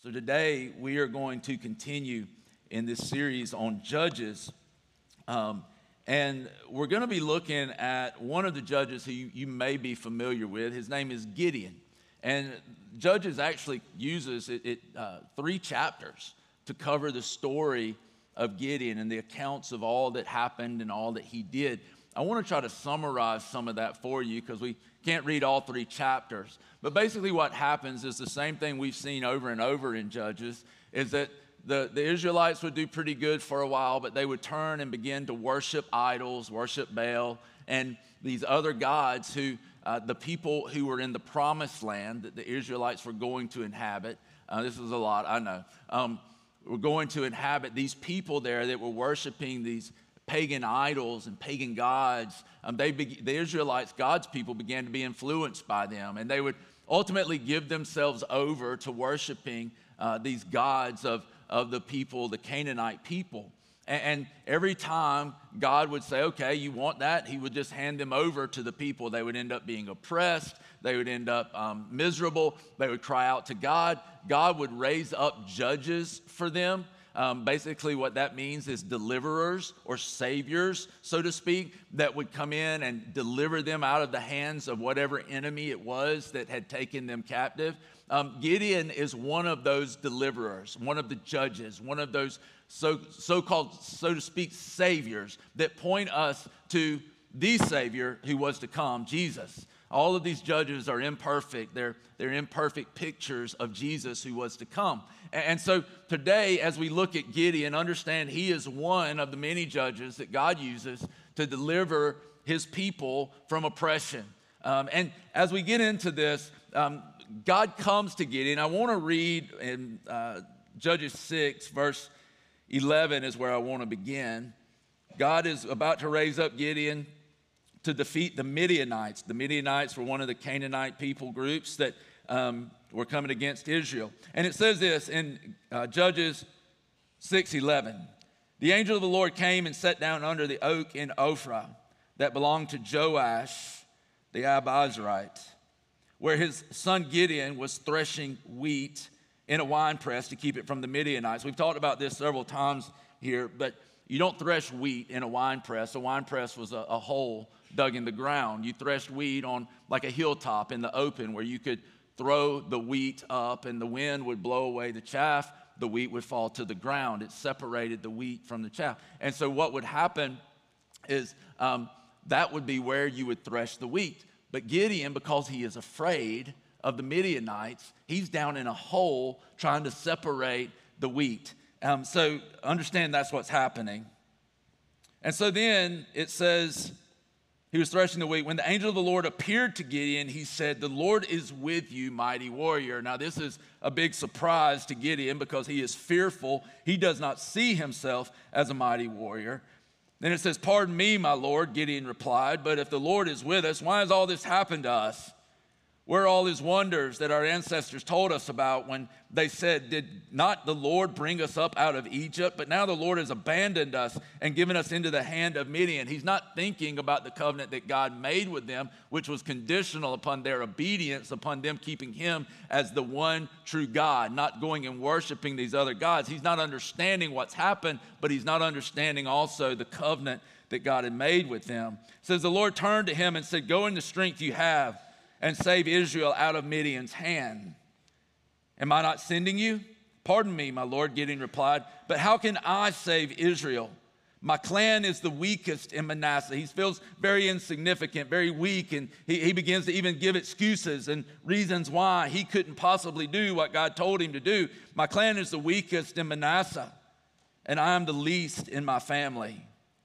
So today we are going to continue in this series on Judges. And we're going to be looking at one of the judges who you may be familiar with. His name is Gideon. And Judges actually uses three chapters to cover the story of Gideon and the accounts of all that happened and all that he did. I want to try to summarize some of that for you because we can't read all three chapters. But basically what happens is the same thing we've seen over and over in Judges, is that the Israelites would do pretty good for a while, but they would turn and begin to worship idols, worship Baal, and these other gods who the people who were in the promised land that the Israelites were going to inhabit. This is a lot, I know. Were going to inhabit these people there that were worshiping these pagan idols and pagan gods. The Israelites, God's people, began to be influenced by them, and they would ultimately give themselves over to worshiping these gods of the people, the Canaanite people. And every time God would say, okay, you want that? He would just hand them over to the people. They would end up being oppressed. They would end up miserable. They would cry out to God. God would raise up judges for them. Basically what that means is deliverers or saviors, so to speak, that would come in and deliver them out of the hands of whatever enemy it was that had taken them captive. Gideon is one of those deliverers, one of the judges, one of those so-called, so to speak, saviors that point us to the Savior who was to come, Jesus. All of these judges are imperfect. They're imperfect pictures of Jesus who was to come. And so today, as we look at Gideon, understand he is one of the many judges that God uses to deliver his people from oppression. And as we get into this, God comes to Gideon. I want to read in Judges 6, verse 11 is where I want to begin. God is about to raise up Gideon to defeat the Midianites. The Midianites were one of the Canaanite people groups that were coming against Israel. And it says this in Judges 6:11. The angel of the Lord came and sat down under the oak in Ophrah that belonged to Joash the Abiezrite, where his son Gideon was threshing wheat in a winepress to keep it from the Midianites. We've talked about this several times here, but you don't thresh wheat in a winepress. A winepress was a hole dug in the ground. You threshed wheat on like a hilltop in the open where you could throw the wheat up and the wind would blow away the chaff. The wheat would fall to the ground. It separated the wheat from the chaff. And so what would happen is that would be where you would thresh the wheat. But Gideon, because he is afraid of the Midianites, he's down in a hole trying to separate the wheat. So understand that's what's happening. And so then it says, he was threshing the wheat. When the angel of the Lord appeared to Gideon, he said, "The Lord is with you, mighty warrior." Now this is a big surprise to Gideon because he is fearful. He does not see himself as a mighty warrior. Then it says, "Pardon me, my Lord," Gideon replied, "but if the Lord is with us, why has all this happened to us? Where are all his wonders that our ancestors told us about when they said, 'Did not the Lord bring us up out of Egypt?' But now the Lord has abandoned us and given us into the hand of Midian." He's not thinking about the covenant that God made with them, which was conditional upon their obedience, upon them keeping him as the one true God, not going and worshiping these other gods. He's not understanding what's happened, but he's not understanding also the covenant that God had made with them. It says, the Lord turned to him and said, "Go in the strength you have and save Israel out of Midian's hand. Am I not sending you?" "Pardon me, my Lord," Gideon replied, "but how can I save Israel? My clan is the weakest in Manasseh." He feels very insignificant, very weak, and he begins to even give excuses and reasons why he couldn't possibly do what God told him to do. "My clan is the weakest in Manasseh, and I am the least in my family."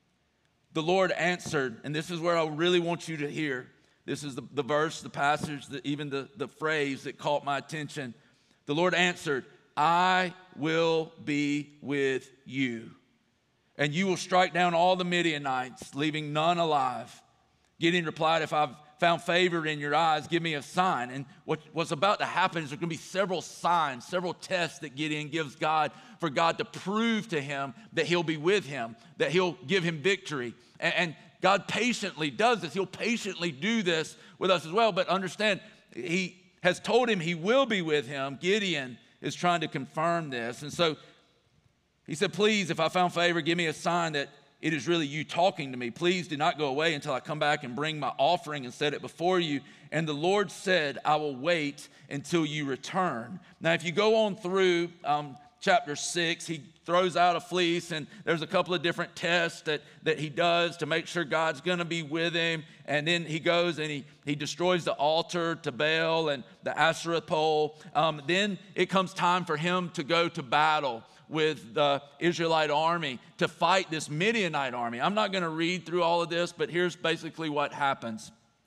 The Lord answered, and this is where I really want you to hear. This is the verse, the passage, even the phrase that caught my attention. The Lord answered, "I will be with you, and you will strike down all the Midianites, leaving none alive." Gideon replied, "If I've found favor in your eyes, give me a sign." And what's about to happen is there's going to be several signs, several tests that Gideon gives God for God to prove to him that he'll be with him, that he'll give him victory. And God patiently does this. He'll patiently do this with us as well. But understand, he has told him he will be with him, Gideon, is trying to confirm this. And so he said, please, if I found favor, give me a sign that it is really you talking to me. Please do not go away until I come back and bring my offering and set it before you. And the Lord said, I will wait until you return. Now, if you go on through chapter 6, he throws out a fleece, and there's a couple of different tests that he does to make sure God's going to be with him. And then he goes and he destroys the altar to Baal and the Asherah pole. Then it comes time for him to go to battle with the Israelite army to fight this Midianite army. I'm not going to read through all of this, but here's basically what happens.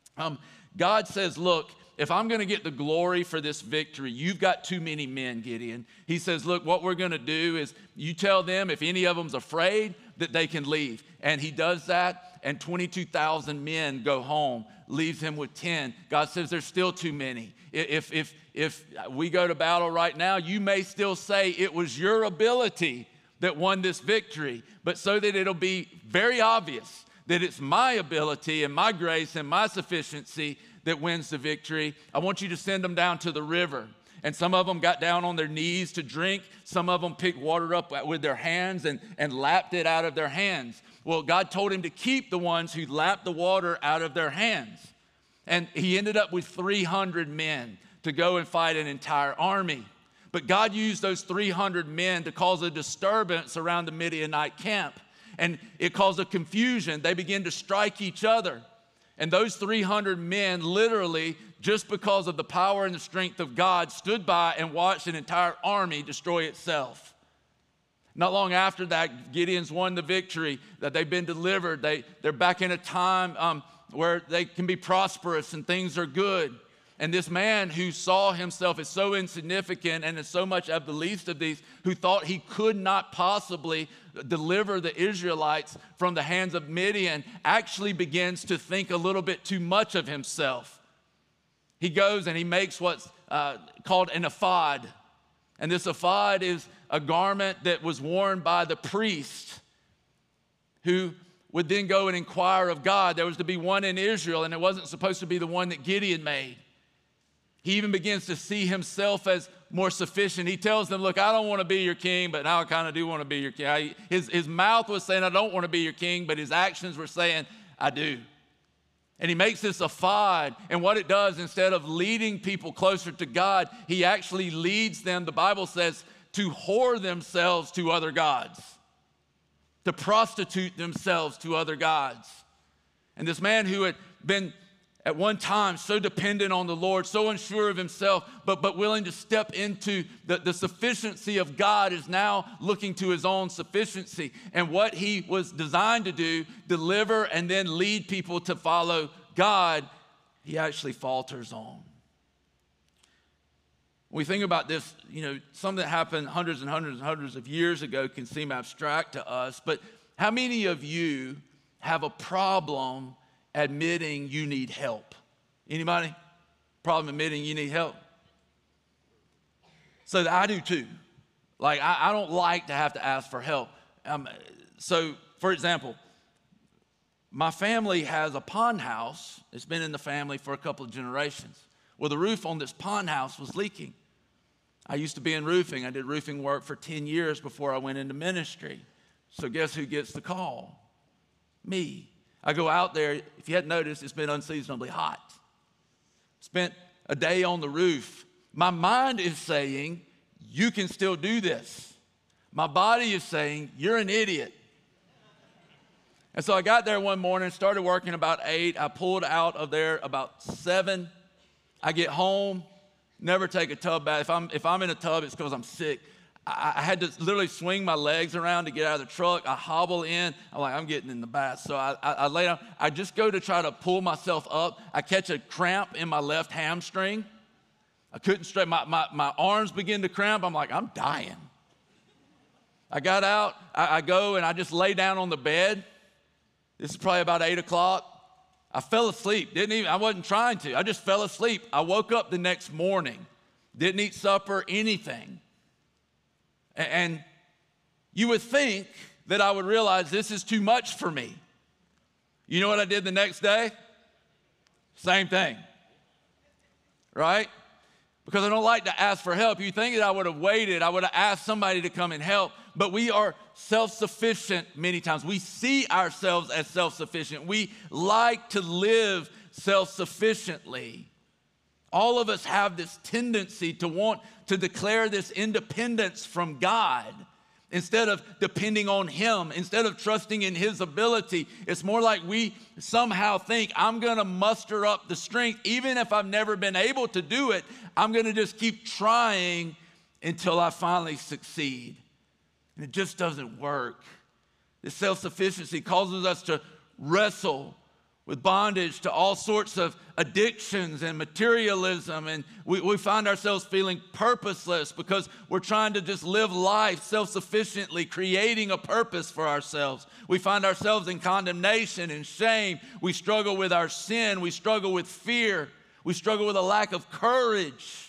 God says, look, if I'm going to get the glory for this victory, you've got too many men, Gideon. He says, look, what we're going to do is you tell them if any of them's afraid that they can leave. And he does that, and 22,000 men go home, leaves him with 10. God says there's still too many. If we go to battle right now, you may still say it was your ability that won this victory, but so that it'll be very obvious that it's my ability and my grace and my sufficiency that wins the victory, I want you to send them down to the river. And some of them got down on their knees to drink. Some of them picked water up with their hands and lapped it out of their hands. Well, God told him to keep the ones who lapped the water out of their hands. And he ended up with 300 men to go and fight an entire army. But God used those 300 men to cause a disturbance around the Midianite camp. And it caused a confusion. They began to strike each other. And those 300 men literally, just because of the power and the strength of God, stood by and watched an entire army destroy itself. Not long after that, Gideon's won the victory, that they've been delivered. They're back in a time where they can be prosperous and things are good. And this man who saw himself as so insignificant and as so much of the least of these, who thought he could not possibly deliver the Israelites from the hands of Midian, actually begins to think a little bit too much of himself. He goes and he makes what's called an ephod. And this ephod is a garment that was worn by the priest who would then go and inquire of God. There was to be one in Israel, and it wasn't supposed to be the one that Gideon made. He even begins to see himself as more sufficient. He tells them, look, I don't want to be your king, but now I kind of do want to be your king. His mouth was saying, I don't want to be your king, but his actions were saying, I do. And he makes this ephod, and what it does, instead of leading people closer to God, he actually leads them, the Bible says, to whore themselves to other gods, to prostitute themselves to other gods. And this man who had been at one time so dependent on the Lord, so unsure of himself, but willing to step into the sufficiency of God, is now looking to his own sufficiency. And what he was designed to do, deliver and then lead people to follow God, he actually falters on. When we think about this, something that happened hundreds and hundreds and hundreds of years ago can seem abstract to us, but how many of you have a problem admitting you need help? Anybody? Problem admitting you need help? So I do too. Like, I don't like to have to ask for help. So, for example, my family has a pond house. It's been in the family for a couple of generations. Well, the roof on this pond house was leaking. I used to be in roofing. I did roofing work for 10 years before I went into ministry. So guess who gets the call? Me. I go out there. If you hadn't noticed, it's been unseasonably hot. Spent a day on the roof. My mind is saying, you can still do this. My body is saying, you're an idiot. And so I got there one morning, started working about 8. I pulled out of there about 7. I get home, never take a tub bath. If I'm in a tub, it's because I'm sick. I had to literally swing my legs around to get out of the truck. I hobble in. I'm like, I'm getting in the bath. So I lay down. I just go to try to pull myself up. I catch a cramp in my left hamstring. I couldn't straighten. My arms begin to cramp. I'm like, I'm dying. I got out. I go and I just lay down on the bed. This is probably about 8 o'clock. I fell asleep. I wasn't trying to. I just fell asleep. I woke up the next morning. Didn't eat supper, anything. And you would think that I would realize this is too much for me. You know what I did the next day? Same thing, right? because I don't like to ask for help. You think that I would have waited, I would have asked somebody to come and help, but we are self-sufficient many times. We see ourselves as self-sufficient. We like to live self-sufficiently. All of us have this tendency to want to declare this independence from God instead of depending on Him, instead of trusting in His ability. It's more like we somehow think, I'm going to muster up the strength. Even if I've never been able to do it, I'm going to just keep trying until I finally succeed. And it just doesn't work. This self-sufficiency causes us to wrestle with bondage to all sorts of addictions and materialism. And we find ourselves feeling purposeless because we're trying to just live life self-sufficiently, creating a purpose for ourselves. We find ourselves in condemnation and shame. We struggle with our sin. We struggle with fear. We struggle with a lack of courage.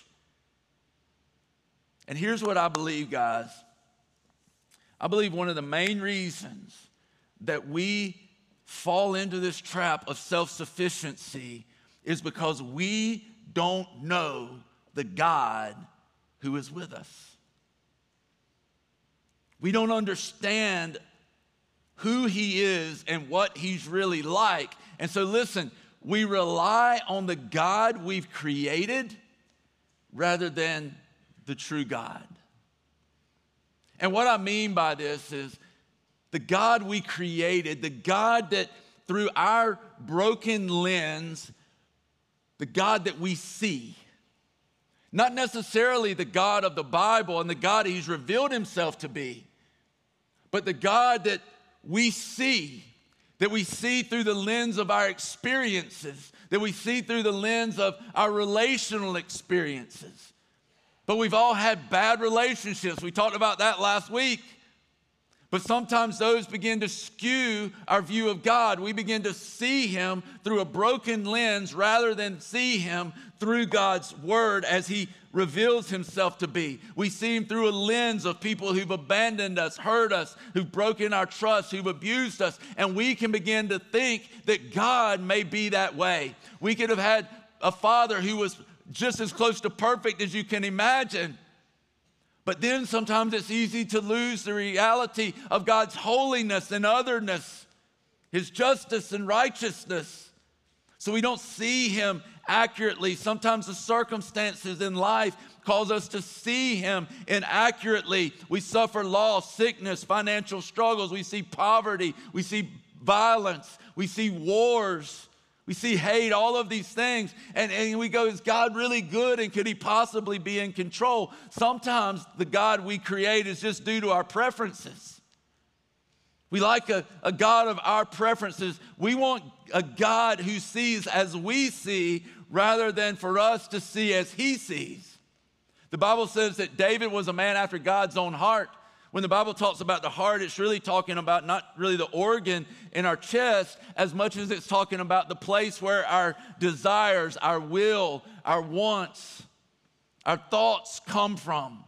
And here's what I believe, guys. I believe one of the main reasons that we fall into this trap of self-sufficiency is because we don't know the God who is with us. We don't understand who He is and what He's really like. And so listen, we rely on the God we've created rather than the true God. And what I mean by this is the God we created, the God that through our broken lens, the God that we see. Not necessarily the God of the Bible and the God He's revealed Himself to be, but the God that we see through the lens of our experiences, that we see through the lens of our relational experiences. But we've all had bad relationships. We talked about that last week. But sometimes those begin to skew our view of God. We begin to see Him through a broken lens rather than see Him through God's Word as He reveals Himself to be. We see Him through a lens of people who've abandoned us, hurt us, who've broken our trust, who've abused us. And we can begin to think that God may be that way. We could have had a father who was just as close to perfect as you can imagine. But then sometimes it's easy to lose the reality of God's holiness and otherness, His justice and righteousness. So we don't see Him accurately. Sometimes the circumstances in life cause us to see Him inaccurately. We suffer loss, sickness, financial struggles. We see poverty. We see violence. We see wars. We see hate, all of these things, and we go, is God really good, and could He possibly be in control? Sometimes the God we create is just due to our preferences. We like a God of our preferences. We want a God who sees as we see rather than for us to see as He sees. The Bible says that David was a man after God's own heart. When the Bible talks about the heart, it's really talking about not really the organ in our chest as much as it's talking about the place where our desires, our will, our wants, our thoughts come from.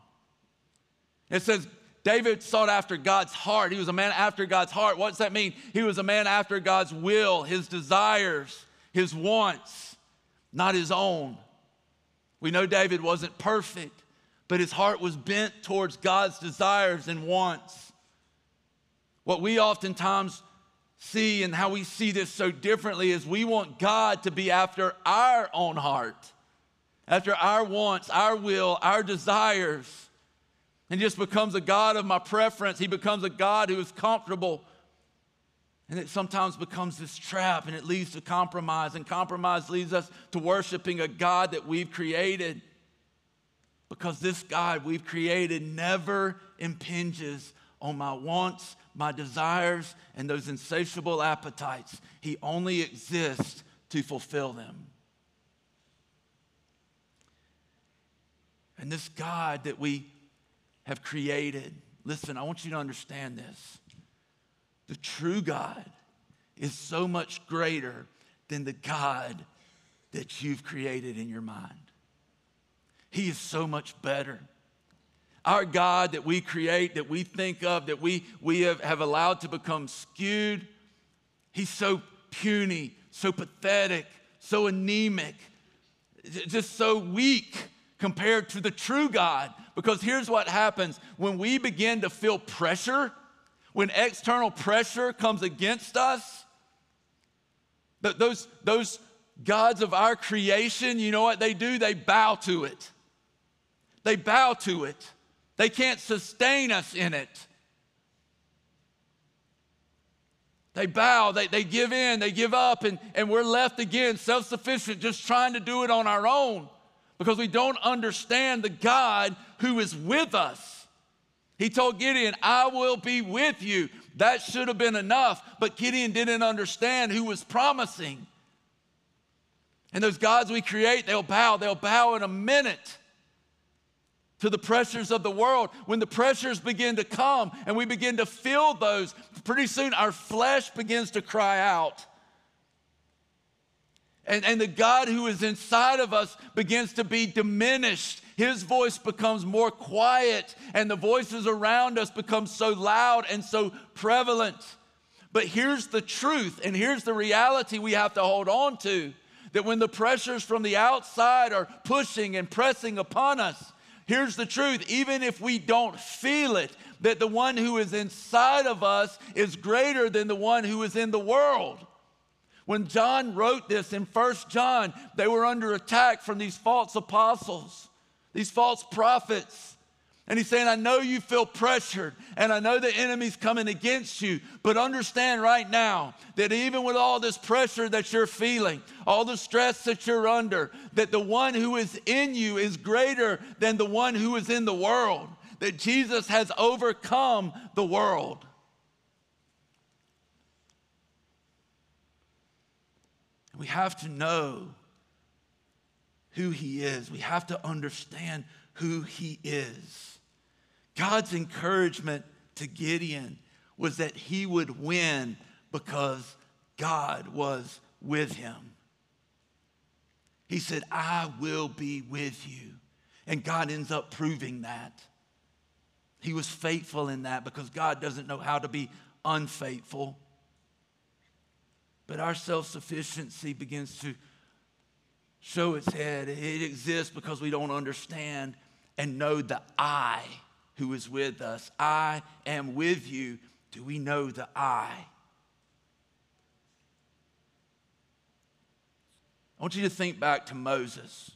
It says David sought after God's heart. He was a man after God's heart. What does that mean? He was a man after God's will, His desires, His wants, not his own. We know David wasn't perfect, but his heart was bent towards God's desires and wants. What we oftentimes see and how we see this so differently is we want God to be after our own heart, after our wants, our will, our desires. And just becomes a God of my preference. He becomes a God who is comfortable. And it sometimes becomes this trap, and it leads to compromise. And compromise leads us to worshiping a God that we've created. Because this God we've created never impinges on my wants, my desires, and those insatiable appetites. He only exists to fulfill them. And this God that we have created, listen, I want you to understand this. The true God is so much greater than the God that you've created in your mind. He is so much better. Our God that we create, that we think of, that we have allowed to become skewed, He's so puny, so pathetic, so anemic, just so weak compared to the true God. Because here's what happens when we begin to feel pressure, when external pressure comes against us, those gods of our creation, you know what they do? They bow to it. They bow to it. They can't sustain us in it. They bow, they give in, they give up, and we're left again self-sufficient, just trying to do it on our own because we don't understand the God who is with us. He told Gideon, I will be with you. That should have been enough, but Gideon didn't understand who was promising. And those gods we create, they'll bow in a minute to the pressures of the world. When the pressures begin to come and we begin to feel those, pretty soon our flesh begins to cry out. And the God who is inside of us begins to be diminished. His voice becomes more quiet, and the voices around us become so loud and so prevalent. But here's the truth, and here's the reality we have to hold on to, that when the pressures from the outside are pushing and pressing upon us, here's the truth, even if we don't feel it, that the one who is inside of us is greater than the one who is in the world. When John wrote this in 1 John, they were under attack from these false apostles, these false prophets. And he's saying, I know you feel pressured, and I know the enemy's coming against you, but understand right now that even with all this pressure that you're feeling, all the stress that you're under, that the one who is in you is greater than the one who is in the world, that Jesus has overcome the world. We have to know who he is. We have to understand who he is. God's encouragement to Gideon was that he would win because God was with him. He said, I will be with you. And God ends up proving that. He was faithful in that because God doesn't know how to be unfaithful. But our self-sufficiency begins to show its head. It exists because we don't understand and know the I who is with us. I am with you. Do we know the I? I want you to think back to Moses.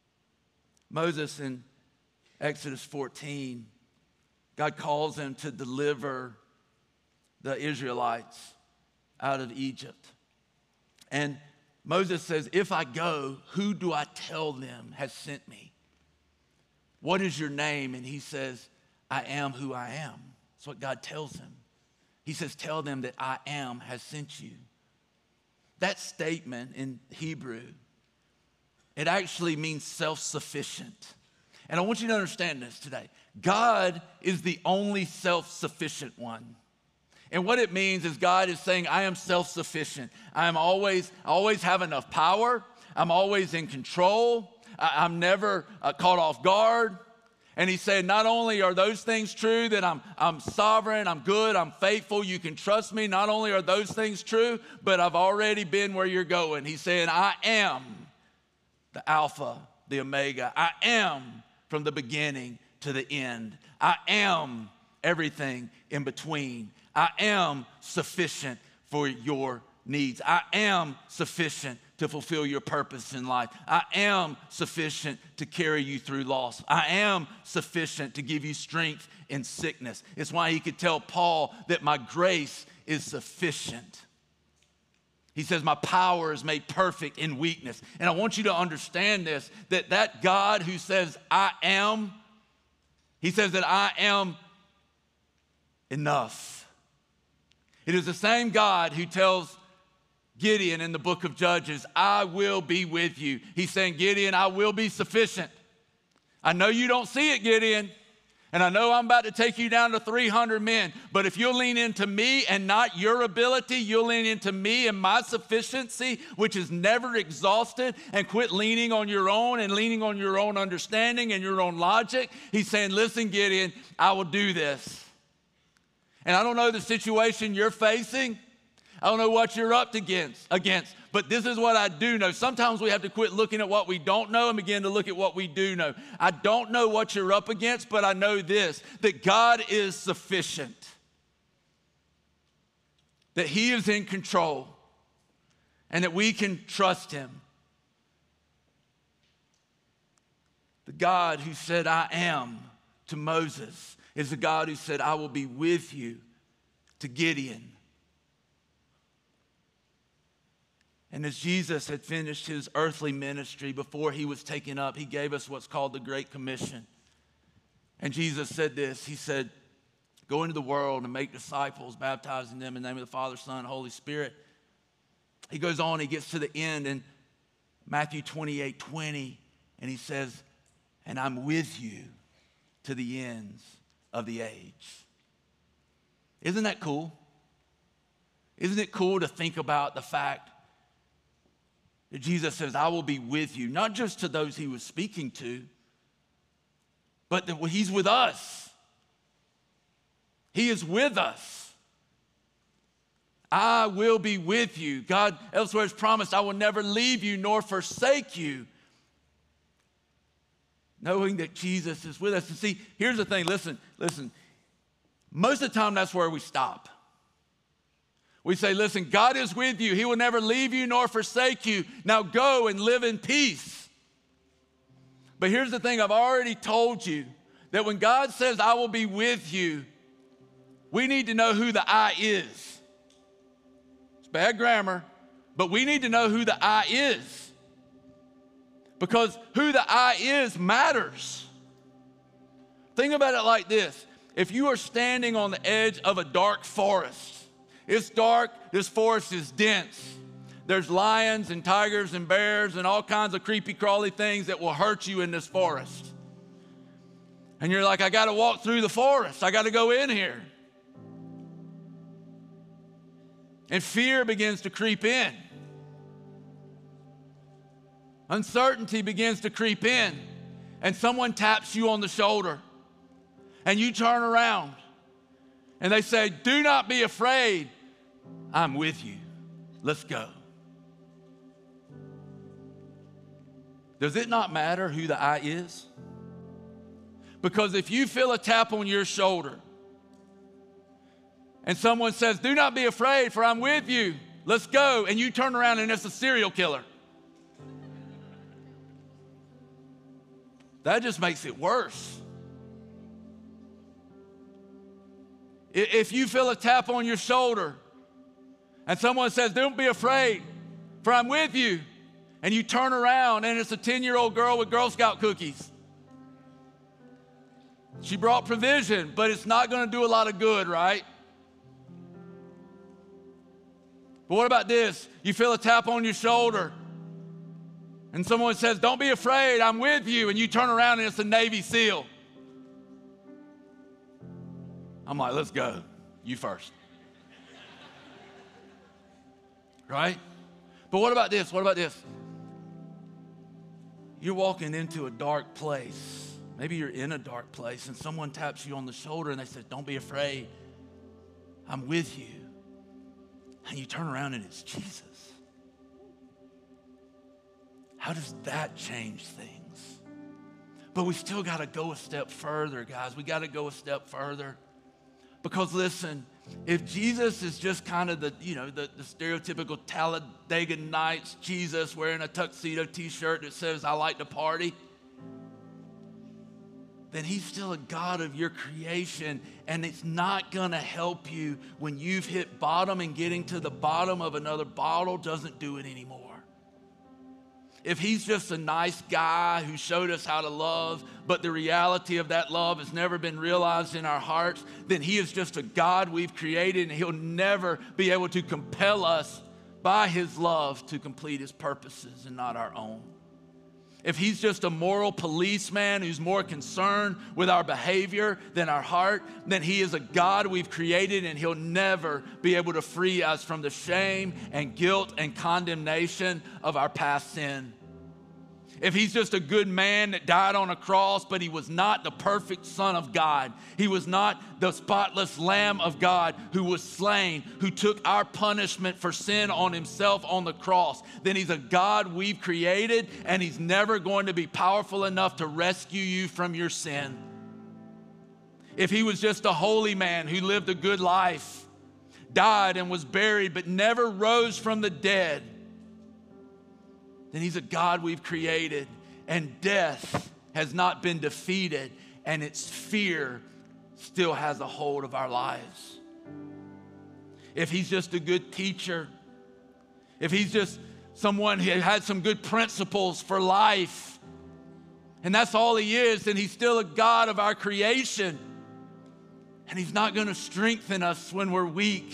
Moses in Exodus 14, God calls him to deliver the Israelites out of Egypt. And Moses says, if I go, who do I tell them has sent me? What is your name? And he says, I am who I am. That's what God tells him. He says, tell them that I am has sent you. That statement in Hebrew, it actually means self-sufficient. And I want you to understand this today. God is the only self-sufficient one. And what it means is God is saying, I am self-sufficient. I always have enough power. I'm always in control. I'm never caught off guard. And he said, not only are those things true, that I'm sovereign, I'm good, I'm faithful, you can trust me. Not only are those things true, but I've already been where you're going. He's saying, I am the Alpha, the Omega. I am from the beginning to the end. I am everything in between. I am sufficient for your needs. I am sufficient to fulfill your purpose in life. I am sufficient to carry you through loss. I am sufficient to give you strength in sickness. It's why he could tell Paul that my grace is sufficient. He says, my power is made perfect in weakness. And I want you to understand this, that God who says, I am, he says that I am enough. It is the same God who tells Gideon in the book of Judges, I will be with you. He's saying, Gideon, I will be sufficient. I know you don't see it, Gideon, and I know I'm about to take you down to 300 men, but if you'll lean into me and not your ability, you'll lean into me and my sufficiency, which is never exhausted, and quit leaning on your own and leaning on your own understanding and your own logic. He's saying, listen, Gideon, I will do this. And I don't know the situation you're facing. I don't know what you're up against, but this is what I do know. Sometimes we have to quit looking at what we don't know and begin to look at what we do know. I don't know what you're up against, but I know this, that God is sufficient, that he is in control, and that we can trust him. The God who said, I am, to Moses is the God who said, I will be with you, to Gideon. And as Jesus had finished his earthly ministry before he was taken up, he gave us what's called the Great Commission. And Jesus said this, he said, go into the world and make disciples, baptizing them in the name of the Father, Son, and Holy Spirit. He goes on, he gets to the end in Matthew 28:20, and he says, and I'm with you to the ends of the age. Isn't that cool? Isn't it cool to think about the fact that Jesus says, I will be with you, not just to those he was speaking to, but that he's with us. He is with us. I will be with you. God elsewhere has promised, I will never leave you nor forsake you. Knowing that Jesus is with us. And see, here's the thing, listen. Most of the time, that's where we stop. We say, listen, God is with you. He will never leave you nor forsake you. Now go and live in peace. But here's the thing, I've already told you that when God says, I will be with you, we need to know who the I is. It's bad grammar, but we need to know who the I is. Because who the I is matters. Think about it like this. If you are standing on the edge of a dark forest, it's dark, this forest is dense. There's lions and tigers and bears and all kinds of creepy crawly things that will hurt you in this forest. And you're like, I got to walk through the forest. I got to go in here. And fear begins to creep in. Uncertainty begins to creep in, and someone taps you on the shoulder, and you turn around, and they say, do not be afraid. I'm with you. Let's go. Does it not matter who the I is? Because if you feel a tap on your shoulder, and someone says, do not be afraid, for I'm with you. Let's go. And you turn around, and it's a serial killer. That just makes it worse. If you feel a tap on your shoulder and someone says, don't be afraid, for I'm with you, and you turn around and it's a 10-year-old girl with Girl Scout cookies. She brought provision, but it's not going to do a lot of good, right? But what about this? You feel a tap on your shoulder and someone says, don't be afraid, I'm with you. And you turn around and it's a Navy SEAL. I'm like, let's go. You first. Right? But what about this? What about this? You're walking into a dark place. Maybe you're in a dark place and someone taps you on the shoulder and they say, don't be afraid, I'm with you. And you turn around and it's Jesus. How does that change things? But we still got to go a step further, guys. We got to go a step further. Because listen, if Jesus is just kind of the stereotypical Talladega Nights Jesus wearing a tuxedo t-shirt that says, I like to party, then he's still a God of your creation, and it's not going to help you when you've hit bottom, and getting to the bottom of another bottle doesn't do it anymore. If he's just a nice guy who showed us how to love, but the reality of that love has never been realized in our hearts, then he is just a God we've created, and he'll never be able to compel us by his love to complete his purposes and not our own. If he's just a moral policeman who's more concerned with our behavior than our heart, then he is a God we've created, and he'll never be able to free us from the shame and guilt and condemnation of our past sin. if he's just a good man that died on a cross, but he was not the perfect Son of God, he was not the spotless Lamb of God who was slain, who took our punishment for sin on himself on the cross, then he's a God we've created, and he's never going to be powerful enough to rescue you from your sin. If he was just a holy man who lived a good life, died and was buried, but never rose from the dead, then he's a God we've created, and death has not been defeated, and its fear still has a hold of our lives. If he's just a good teacher, if he's just someone who had some good principles for life, and that's all he is, then he's still a God of our creation, and he's not going to strengthen us when we're weak.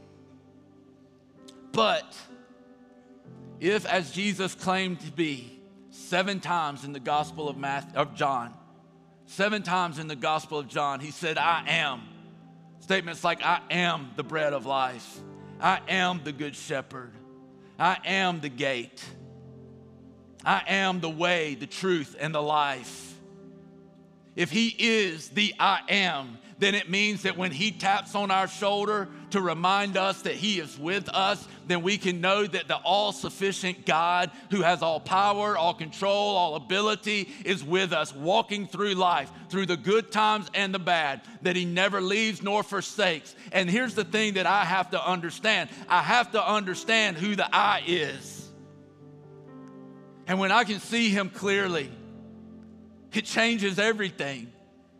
But if, as Jesus claimed to be 7 times in the Gospel of John, 7 times in the Gospel of John, he said, I am. Statements like, I am the bread of life. I am the good shepherd. I am the gate. I am the way, the truth, and the life. If he is the I am, then it means that when he taps on our shoulder to remind us that he is with us, then we can know that the all-sufficient God who has all power, all control, all ability is with us, walking through life, through the good times and the bad, that he never leaves nor forsakes. And here's the thing that I have to understand. I have to understand who the I is. And when I can see him clearly, it changes everything.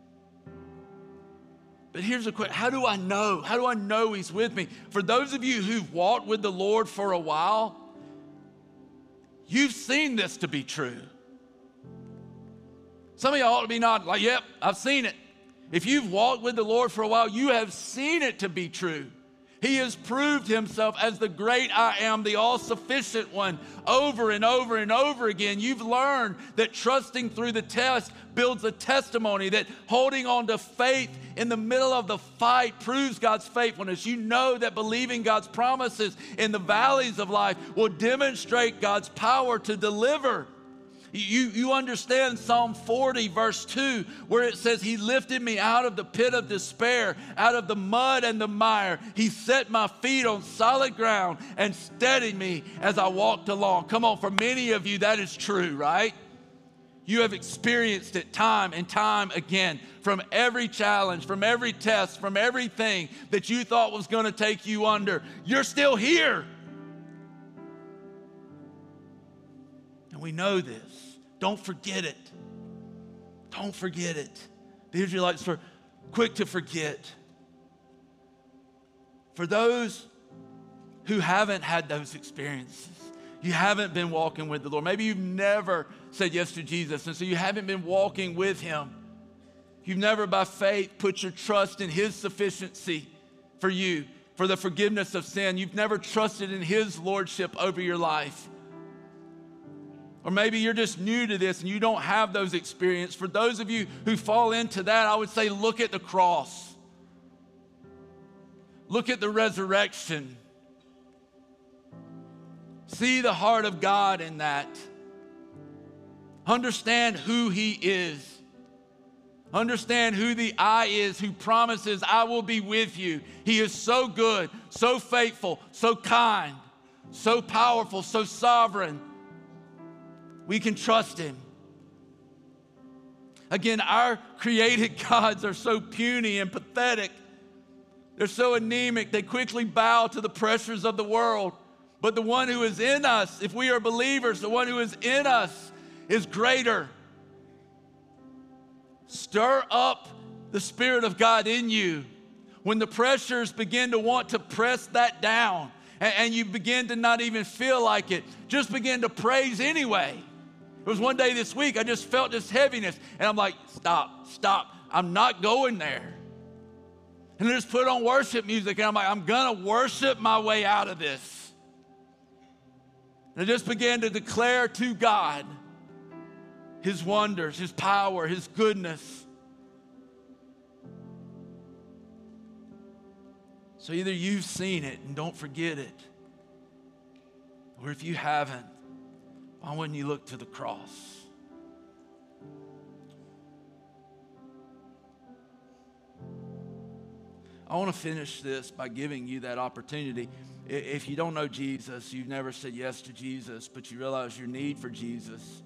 But here's a question. How do I know? How do I know he's with me? For those of you who've walked with the Lord for a while, you've seen this to be true. Some of y'all ought to be nodding like, yep, I've seen it. If you've walked with the Lord for a while, you have seen it to be true. He has proved himself as the great I am, the all-sufficient one, over and over and over again. You've learned that trusting through the test builds a testimony, that holding on to faith in the middle of the fight proves God's faithfulness. You know that believing God's promises in the valleys of life will demonstrate God's power to deliver. You understand Psalm 40 verse 2, where it says, he lifted me out of the pit of despair, out of the mud and the mire. He set my feet on solid ground and steadied me as I walked along. Come on, for many of you that is true, right? You have experienced it time and time again, from every challenge, from every test, from everything that you thought was going to take you under. You're still here. And we know this. Don't forget it. Don't forget it. The Israelites were quick to forget. For those who haven't had those experiences, you haven't been walking with the Lord. Maybe you've never said yes to Jesus, and so you haven't been walking with him. You've never by faith put your trust in his sufficiency for you, for the forgiveness of sin. You've never trusted in his lordship over your life. Or maybe you're just new to this and you don't have those experiences. For those of you who fall into that, I would say look at the cross. Look at the resurrection. See the heart of God in that. Understand who he is. Understand who the I is who promises, I will be with you. He is so good, so faithful, so kind, so powerful, so sovereign. We can trust him. Again, our created gods are so puny and pathetic. They're so anemic, they quickly bow to the pressures of the world. But the one who is in us, if we are believers, the one who is in us is greater. Stir up the Spirit of God in you. When the pressures begin to want to press that down and you begin to not even feel like it, just begin to praise anyway. It was one day this week, I just felt this heaviness, and I'm like, stop, I'm not going there. And I just put on worship music, and I'm like, I'm gonna worship my way out of this. And I just began to declare to God his wonders, his power, his goodness. So either you've seen it and don't forget it, or if you haven't, Why wouldn't you look to the cross? I want to finish this by giving you that opportunity. If you don't know Jesus, you've never said yes to Jesus, but you realize your need for Jesus,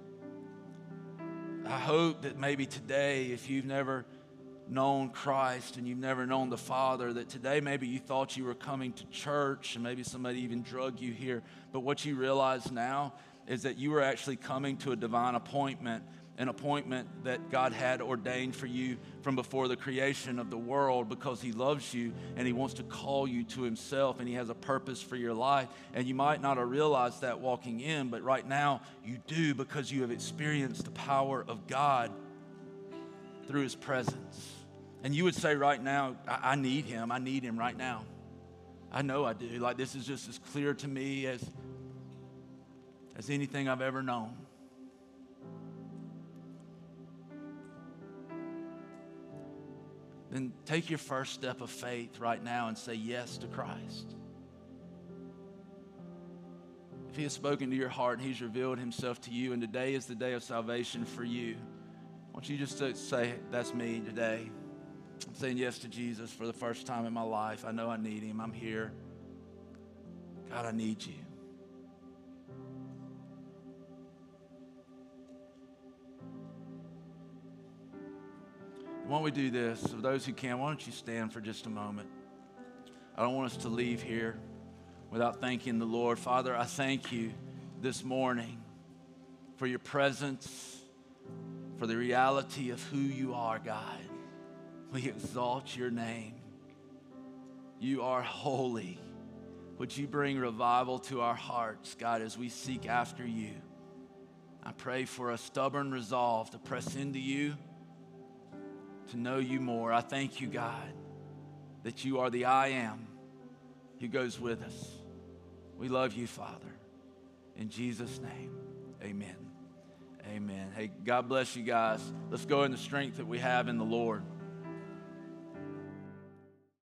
I hope that maybe today, if you've never known Christ and you've never known the Father, that today maybe you thought you were coming to church and maybe somebody even drugged you here. But what you realize now is that you were actually coming to a divine appointment, an appointment that God had ordained for you from before the creation of the world, because he loves you and he wants to call you to himself, and he has a purpose for your life. And you might not have realized that walking in, but right now you do, because you have experienced the power of God through his presence. And you would say right now, I need him. I need him right now. I know I do. Like, this is just as clear to me as anything I've ever known. Then take your first step of faith right now and say yes to Christ. If he has spoken to your heart and he's revealed himself to you, and today is the day of salvation for you, I want you just to say, that's me today. I'm saying yes to Jesus for the first time in my life. I know I need him. I'm here. God, I need you. Why don't we do this? For those who can, why don't you stand for just a moment? I don't want us to leave here without thanking the Lord. Father, I thank you this morning for your presence, for the reality of who you are, God. We exalt your name. You are holy. Would you bring revival to our hearts, God, as we seek after you? I pray for a stubborn resolve to press into you, to know you more. I thank you, God, that you are the I am who goes with us. We love you, Father. In Jesus' name, amen. Amen. Hey, God bless you guys. Let's go in the strength that we have in the Lord.